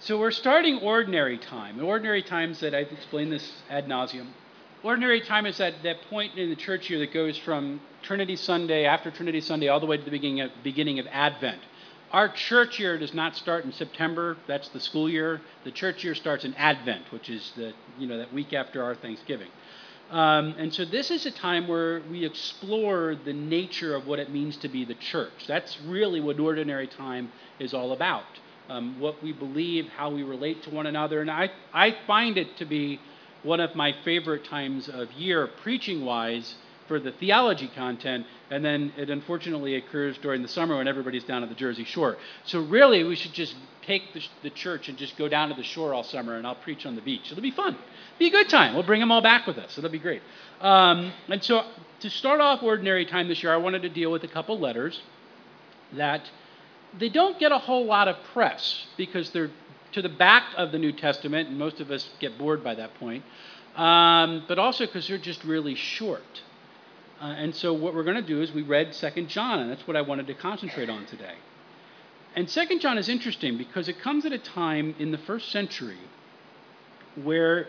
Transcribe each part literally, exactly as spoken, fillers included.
So we're starting ordinary time. Ordinary time is that I've explained this ad nauseum. Ordinary time is that, that point in the church year that goes from Trinity Sunday, after Trinity Sunday, all the way to the beginning of, beginning of Advent. Our church year does not start in September. That's the school year. The church year starts in Advent, which is the you know that week after our Thanksgiving. Um, and so this is a time where we explore the nature of what it means to be the church. That's really what ordinary time is all about. Um, what we believe, how we relate to one another. And I, I find it to be one of my favorite times of year, preaching-wise, for the theology content, and then it unfortunately occurs during the summer when everybody's down at the Jersey Shore. So really, we should just take the, the church and just go down to the shore all summer, and I'll preach on the beach. It'll be fun. Be a good time. We'll bring them all back with us. It'll be great. Um, and so to start off ordinary time this year, I wanted to deal with a couple letters that they don't get a whole lot of press because they're to the back of the New Testament, and most of us get bored by that point, um, but also because they're just really short. Uh, and so what we're going to do is we read Second John, and that's what I wanted to concentrate on today. And Second John is interesting because it comes at a time in the first century where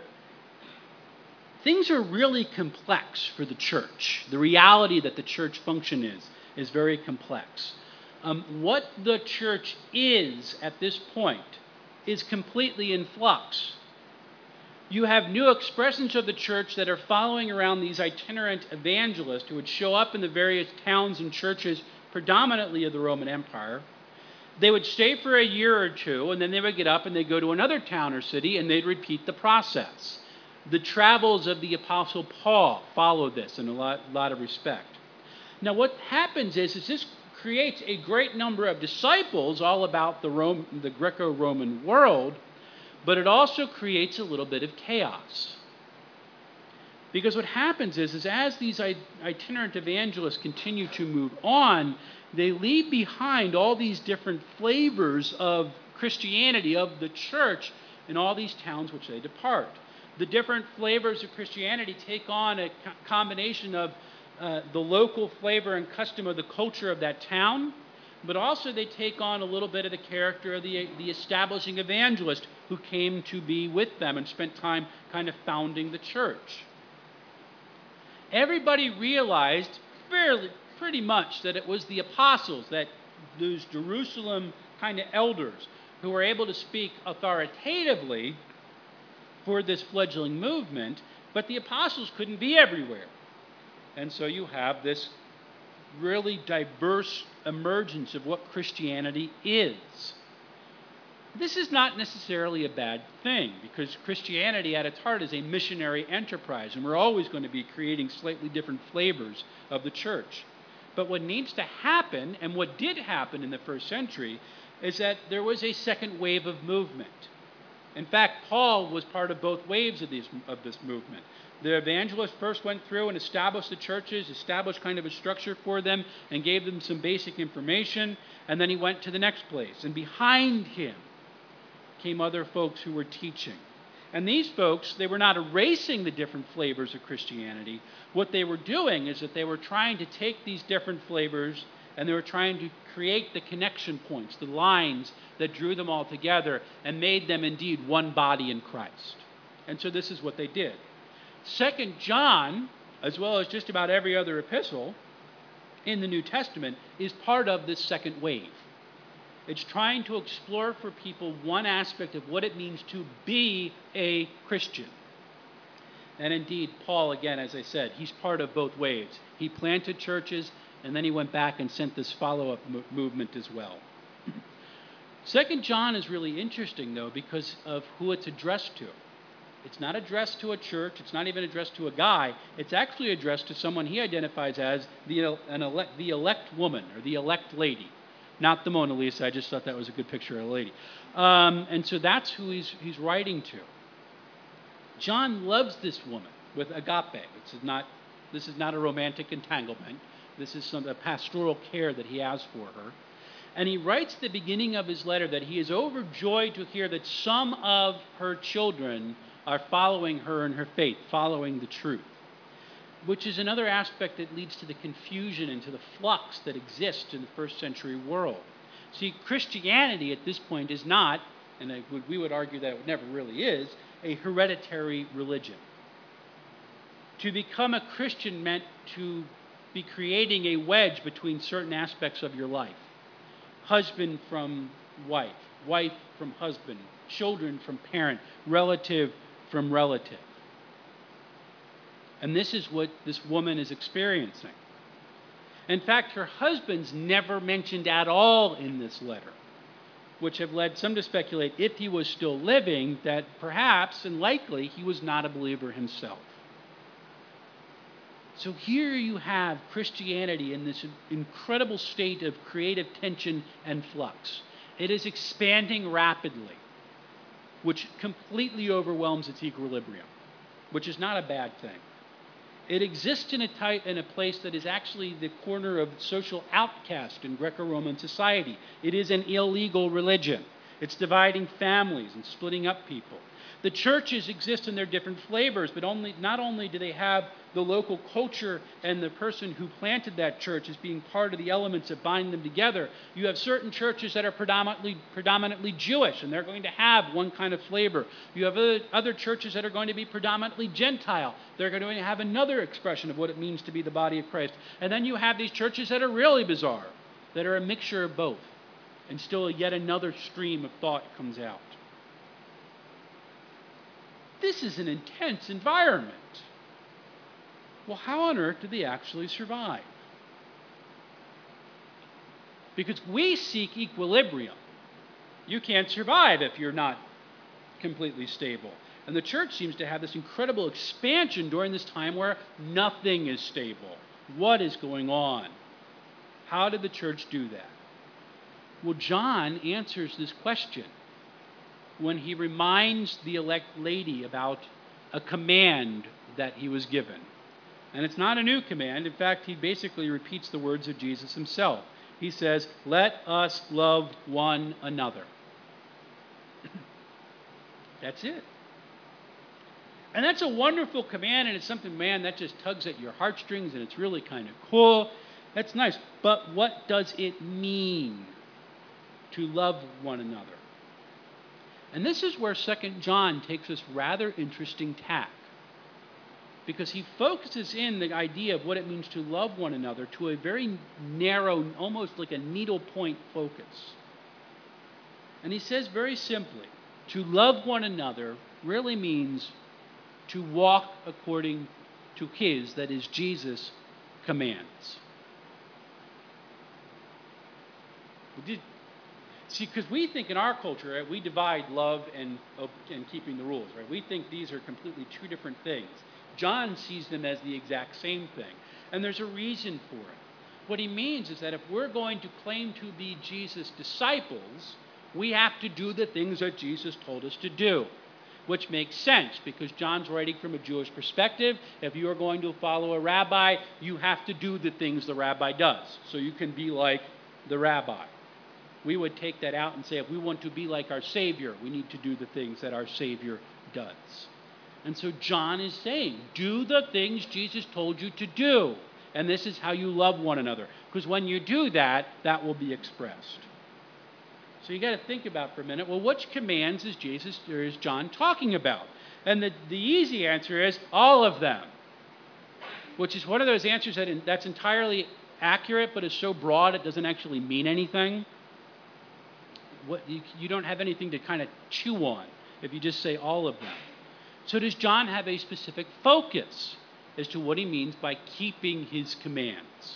things are really complex for the church. The reality that the church function is is very complex. Um, what the church is at this point is completely in flux. You have new expressions of the church that are following around these itinerant evangelists who would show up in the various towns and churches, predominantly of the Roman Empire. They would stay for a year or two, and then they would get up and they'd go to another town or city, and they'd repeat the process. The travels of the Apostle Paul followed this in a lot, lot of respect. Now, what happens is, is this creates a great number of disciples all about the, Rome, the Greco-Roman world, but it also creates a little bit of chaos. Because what happens is, is as these itinerant evangelists continue to move on, they leave behind all these different flavors of Christianity, of the church, in all these towns which they depart. The different flavors of Christianity take on a co- combination of uh, the local flavor and custom of the culture of that town, but also they take on a little bit of the character of the, the establishing evangelist who came to be with them and spent time kind of founding the church. Everybody realized fairly, pretty much that it was the apostles, that those Jerusalem kind of elders who were able to speak authoritatively for this fledgling movement, but the apostles couldn't be everywhere. And so you have this really diverse emergence of what Christianity is. This is not necessarily a bad thing, because Christianity at its heart is a missionary enterprise, and we're always going to be creating slightly different flavors of the church. But what needs to happen, and what did happen in the first century, is that there was a second wave of movement. In fact, Paul was part of both waves of, these, of this movement. The evangelist first went through and established the churches, established kind of a structure for them, and gave them some basic information, and then he went to the next place. And behind him came other folks who were teaching. And these folks, they were not erasing the different flavors of Christianity. What they were doing is that they were trying to take these different flavors and they were trying to create the connection points, the lines that drew them all together and made them indeed one body in Christ. And so this is what they did. Second John, as well as just about every other epistle in the New Testament, is part of this second wave. It's trying to explore for people one aspect of what it means to be a Christian. And indeed, Paul, again, as I said, he's part of both waves. He planted churches, and then he went back and sent this follow-up mo- movement as well. Second John is really interesting, though, because of who it's addressed to. It's not addressed to a church. It's not even addressed to a guy. It's actually addressed to someone he identifies as the, an elect, the elect woman or the elect lady. Not the Mona Lisa. I just thought that was a good picture of a lady. Um, and so that's who he's, he's writing to. John loves this woman with agape. This is not, this is not a romantic entanglement. This is some a pastoral care that he has for her. And he writes at the beginning of his letter that he is overjoyed to hear that some of her children are following her in her faith, following the truth, which is another aspect that leads to the confusion and to the flux that exists in the first century world. See, Christianity at this point is not and I would, we would argue that it never really is, a hereditary religion. To become a Christian meant to be creating a wedge between certain aspects of your life. Husband from wife, wife from husband, children from parent, relative from relative. And this is what this woman is experiencing. In fact, her husband's never mentioned at all in this letter, which have led some to speculate, if he was still living, that perhaps and likely he was not a believer himself. So here you have Christianity in this incredible state of creative tension and flux. It is expanding rapidly, which completely overwhelms its equilibrium, which is not a bad thing. It exists in a, type, in a place that is actually the corner of social outcast in Greco-Roman society. It is an illegal religion. It's dividing families and splitting up people. The churches exist in their different flavors, but only, not only do they have the local culture and the person who planted that church as being part of the elements that bind them together, you have certain churches that are predominantly, predominantly Jewish, and they're going to have one kind of flavor. You have other, other churches that are going to be predominantly Gentile. They're going to have another expression of what it means to be the body of Christ. And then you have these churches that are really bizarre, that are a mixture of both. And still yet another stream of thought comes out. This is an intense environment. Well, how on earth do they actually survive? Because we seek equilibrium. You can't survive if you're not completely stable. And the church seems to have this incredible expansion during this time where nothing is stable. What is going on? How did the church do that? Well, John answers this question when he reminds the elect lady about a command that he was given. And it's not a new command. In fact, he basically repeats the words of Jesus himself. He says, "Let us love one another." That's it. And that's a wonderful command, and it's something, man, that just tugs at your heartstrings, and it's really kind of cool. That's nice. But what does it mean to love one another? And this is where Second John takes this rather interesting tack, because he focuses in the idea of what it means to love one another to a very narrow, almost like a needlepoint focus. And he says very simply, to love one another really means to walk according to his, that is Jesus, commands. Did, see, because we think in our culture, right, we divide love and, and keeping the rules. Right? We think these are completely two different things. John sees them as the exact same thing. And there's a reason for it. What he means is that if we're going to claim to be Jesus' disciples, we have to do the things that Jesus told us to do, which makes sense because John's writing from a Jewish perspective. If you are going to follow a rabbi, you have to do the things the rabbi does, so you can be like the rabbi. We would take that out and say, if we want to be like our Savior, we need to do the things that our Savior does. And so John is saying, do the things Jesus told you to do. And this is how you love one another. Because when you do that, that will be expressed. So you got to think about for a minute, well, which commands is Jesus or is John talking about? And the, the easy answer is all of them. Which is one of those answers that in, that's entirely accurate, but is so broad it doesn't actually mean anything. What, you, you don't have anything to kind of chew on if you just say all of them. So does John have a specific focus as to what he means by keeping his commands?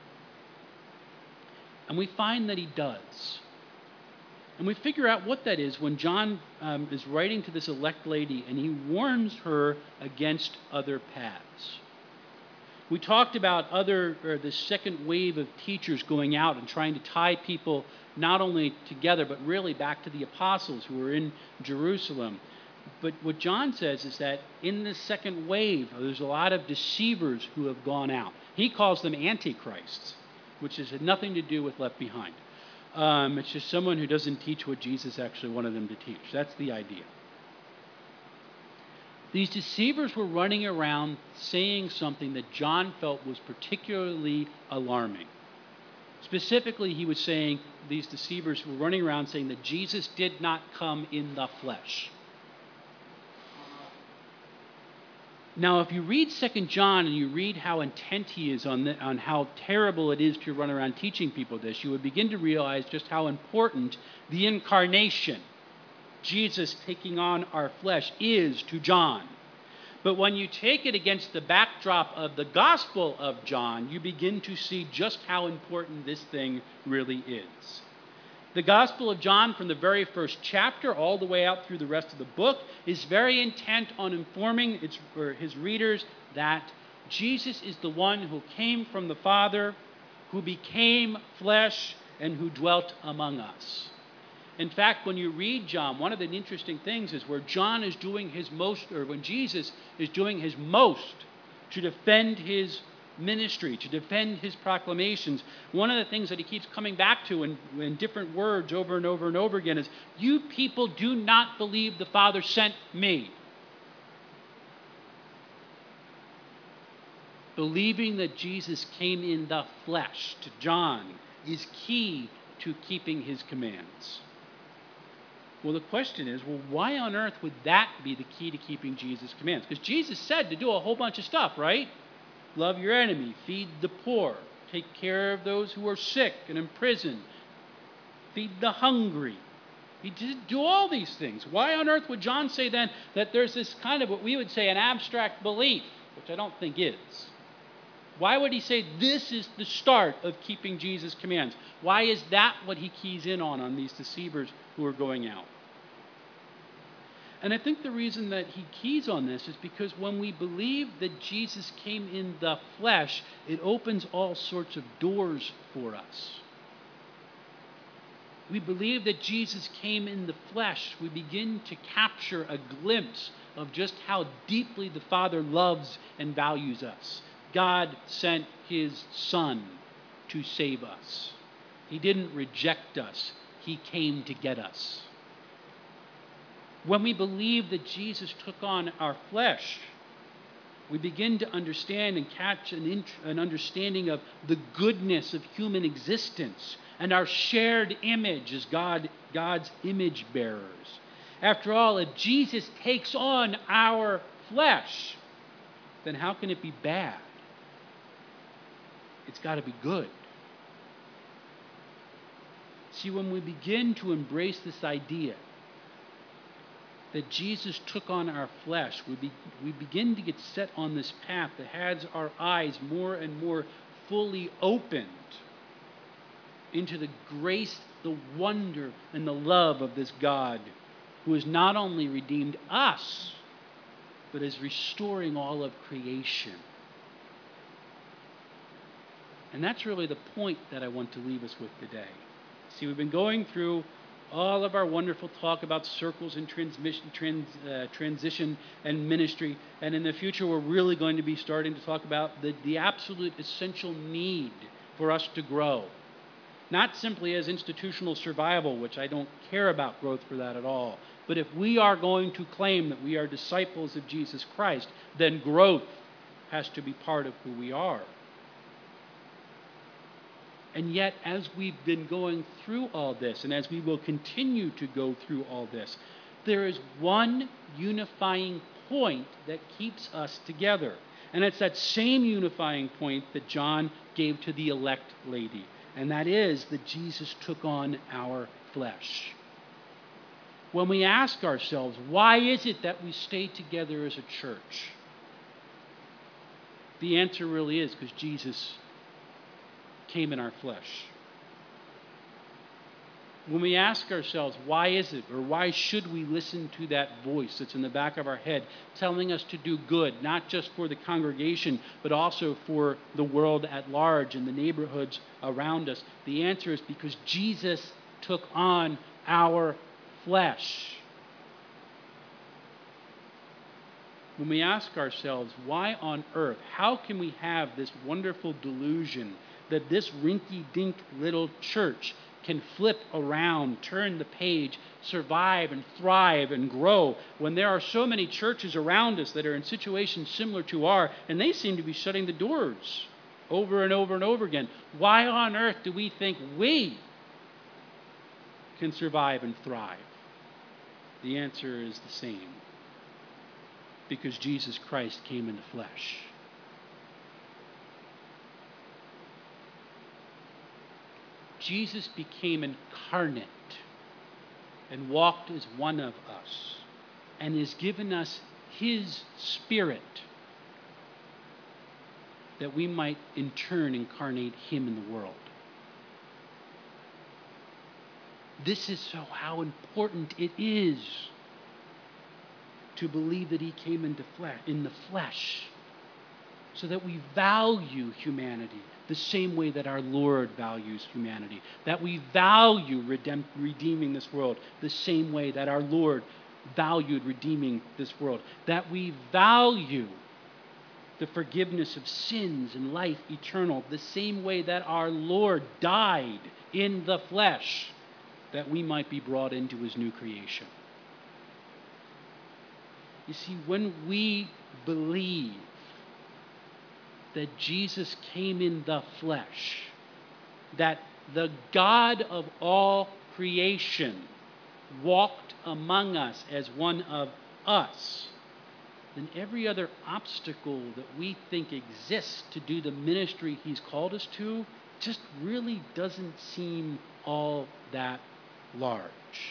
And we find that he does. And we figure out what that is when John um, is writing to this elect lady and he warns her against other paths. We talked about other, or the second wave of teachers going out and trying to tie people not only together, but really back to the apostles who were in Jerusalem. But what John says is that in the second wave, there's a lot of deceivers who have gone out. He calls them antichrists, which has nothing to do with Left Behind. Um, it's just someone who doesn't teach what Jesus actually wanted them to teach. That's the idea. These deceivers were running around saying something that John felt was particularly alarming. Specifically, he was saying, these deceivers were running around saying that Jesus did not come in the flesh. Now, if you read Second John and you read how intent he is on, the, on how terrible it is to run around teaching people this, you would begin to realize just how important the incarnation, Jesus taking on our flesh, is to John. But when you take it against the backdrop of the Gospel of John, you begin to see just how important this thing really is. The Gospel of John, from the very first chapter all the way out through the rest of the book, is very intent on informing its, or his readers that Jesus is the one who came from the Father, who became flesh, and who dwelt among us. In fact, when you read John, one of the interesting things is where John is doing his most, or when Jesus is doing his most to defend his ministry, to defend his proclamations, one of the things that he keeps coming back to in, in different words over and over and over again is, you people do not believe the Father sent me. Believing that Jesus came in the flesh to John is key to keeping his commands. Well, the question is, well, why on earth would that be the key to keeping Jesus' commands? Because Jesus said to do a whole bunch of stuff, right? Love your enemy, feed the poor, take care of those who are sick and in prison, feed the hungry. He did do all these things. Why on earth would John say then that there's this kind of what we would say an abstract belief, which I don't think is? Why would he say this is the start of keeping Jesus' commands? Why is that what he keys in on on these deceivers who are going out? And I think the reason that he keys on this is because when we believe that Jesus came in the flesh, it opens all sorts of doors for us. We believe that Jesus came in the flesh. We begin to capture a glimpse of just how deeply the Father loves and values us. God sent his Son to save us. He didn't reject us. He came to get us. When we believe that Jesus took on our flesh, we begin to understand and catch an, int- an understanding of the goodness of human existence and our shared image as God, God's image bearers. After all, if Jesus takes on our flesh, then how can it be bad? It's got to be good. See, when we begin to embrace this idea that Jesus took on our flesh, we, be, we begin to get set on this path that has our eyes more and more fully opened into the grace, the wonder, and the love of this God who has not only redeemed us, but is restoring all of creation. And that's really the point that I want to leave us with today. See, we've been going through all of our wonderful talk about circles and transmission, trans, uh, transition and ministry. And in the future, we're really going to be starting to talk about the, the absolute essential need for us to grow. Not simply as institutional survival, which I don't care about growth for that at all. But if we are going to claim that we are disciples of Jesus Christ, then growth has to be part of who we are. And yet, as we've been going through all this, and as we will continue to go through all this, there is one unifying point that keeps us together. And it's that same unifying point that John gave to the elect lady. And that is that Jesus took on our flesh. When we ask ourselves, why is it that we stay together as a church? The answer really is because Jesus came in our flesh. When we ask ourselves, why is it, or why should we listen to that voice that's in the back of our head telling us to do good, not just for the congregation, but also for the world at large and the neighborhoods around us? The answer is because Jesus took on our flesh. When we ask ourselves, why on earth, how can we have this wonderful delusion that this rinky-dink little church can flip around, turn the page, survive and thrive and grow when there are so many churches around us that are in situations similar to ours, and they seem to be shutting the doors over and over and over again. Why on earth do we think we can survive and thrive? The answer is the same. Because Jesus Christ came in the flesh. Jesus became incarnate and walked as one of us and has given us his Spirit that we might in turn incarnate him in the world. This is so how important it is to believe that he came into flesh, in the flesh, so that we value humanity the same way that our Lord values humanity, that we value redem- redeeming this world the same way that our Lord valued redeeming this world, that we value the forgiveness of sins and life eternal the same way that our Lord died in the flesh, that we might be brought into his new creation. You see, when we believe that Jesus came in the flesh, that the God of all creation walked among us as one of us, then every other obstacle that we think exists to do the ministry he's called us to just really doesn't seem all that large.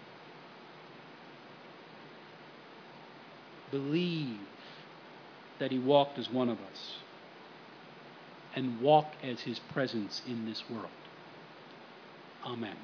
Believe that he walked as one of us and walk as his presence in this world. Amen.